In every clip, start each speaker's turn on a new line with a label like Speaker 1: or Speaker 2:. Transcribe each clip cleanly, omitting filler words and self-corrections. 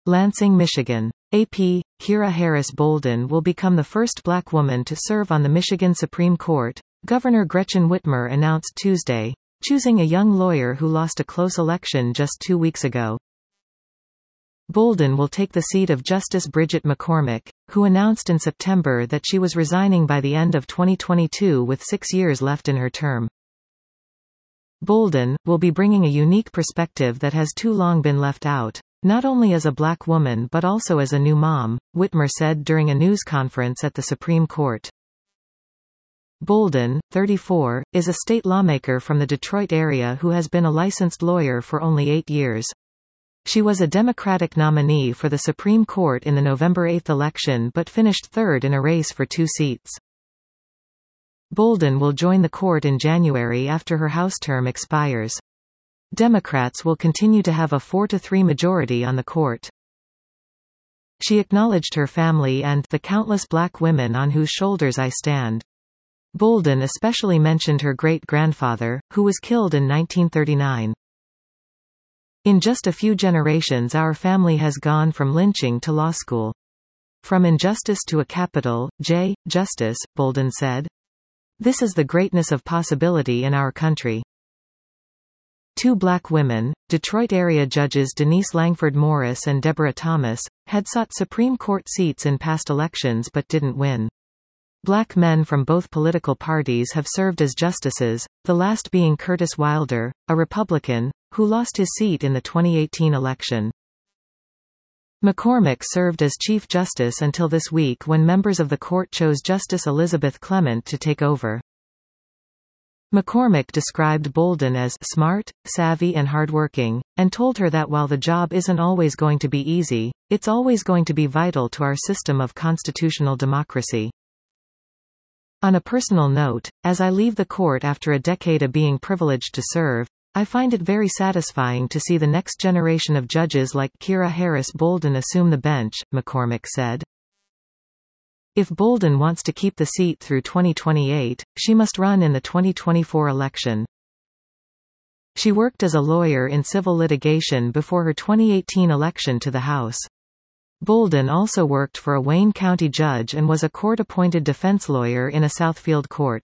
Speaker 1: Lansing, Michigan. AP, Kira Harris Bolden will become the first black woman to serve on the Michigan Supreme Court, Governor Gretchen Whitmer announced Tuesday, choosing a young lawyer who lost a close election just 2 weeks ago. Bolden will take the seat of Justice Bridget McCormick, who announced in September that she was resigning by the end of 2022 with 6 years left in her term. Bolden will be bringing a unique perspective that has too long been left out, not only as a black woman but also as a new mom, Whitmer said during a news conference at the Supreme Court. Bolden, 34, is a state lawmaker from the Detroit area who has been a licensed lawyer for only 8 years. She was a Democratic nominee for the Supreme Court in the November 8 election but finished third in a race for 2 seats. Bolden will join the court in January after her House term expires. Democrats will continue to have a 4-3 majority on the court. She acknowledged her family and the countless black women on whose shoulders I stand. Bolden especially mentioned her great-grandfather, who was killed in 1939. In just a few generations our family has gone from lynching to law school. From injustice to a capital J, justice, Bolden said. This is the greatness of possibility in our country. 2 black women, Detroit area judges Denise Langford Morris and Deborah Thomas, had sought Supreme Court seats in past elections but didn't win. Black men from both political parties have served as justices, the last being Curtis Wilder, a Republican, who lost his seat in the 2018 election. McCormick served as Chief Justice until this week when members of the court chose Justice Elizabeth Clement to take over. McCormick described Bolden as smart, savvy and hardworking, and told her that while the job isn't always going to be easy, it's always going to be vital to our system of constitutional democracy. On a personal note, as I leave the court after a decade of being privileged to serve, I find it very satisfying to see the next generation of judges like Kira Harris Bolden assume the bench, McCormick said. If Bolden wants to keep the seat through 2028, she must run in the 2024 election. She worked as a lawyer in civil litigation before her 2018 election to the House. Bolden also worked for a Wayne County judge and was a court-appointed defense lawyer in a Southfield court.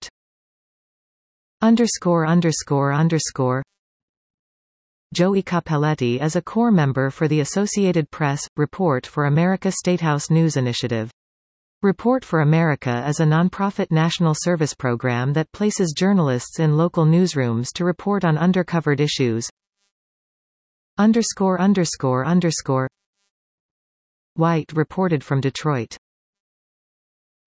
Speaker 1: Joey Capelletti is a core member for the Associated Press, Report for America Statehouse News Initiative. Report for America is a nonprofit national service program that places journalists in local newsrooms to report on undercovered issues. White reported from Detroit.